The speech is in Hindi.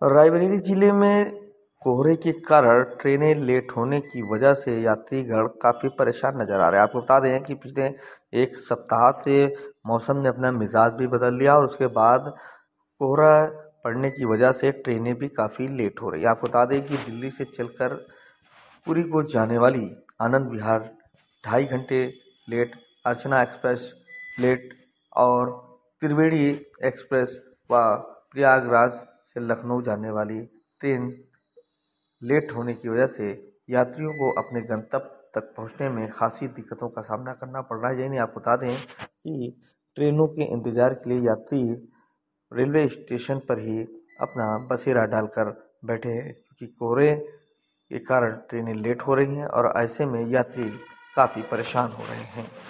रायबरेली जिले में कोहरे के कारण ट्रेनें लेट होने की वजह से यात्रीगण काफ़ी परेशान नजर आ रहे हैं। आपको बता दें कि पिछले एक सप्ताह से मौसम ने अपना मिजाज भी बदल लिया और उसके बाद कोहरा पड़ने की वजह से ट्रेनें भी काफ़ी लेट हो रही है। आपको बता दें कि दिल्ली से चलकर पुरी को जाने वाली आनंद विहार 2.5 घंटे लेट, अर्चना एक्सप्रेस लेट और त्रिवेणी एक्सप्रेस व प्रयागराज से लखनऊ जाने वाली ट्रेन लेट होने की वजह से यात्रियों को अपने गंतव्य तक पहुंचने में खासी दिक्कतों का सामना करना पड़ रहा है। यही नहीं, आपको बता दें कि ट्रेनों के इंतजार के लिए यात्री रेलवे स्टेशन पर ही अपना बसेरा डालकर बैठे हैं, क्योंकि कोहरे के कारण ट्रेनें लेट हो रही हैं और ऐसे में यात्री काफ़ी परेशान हो रहे हैं।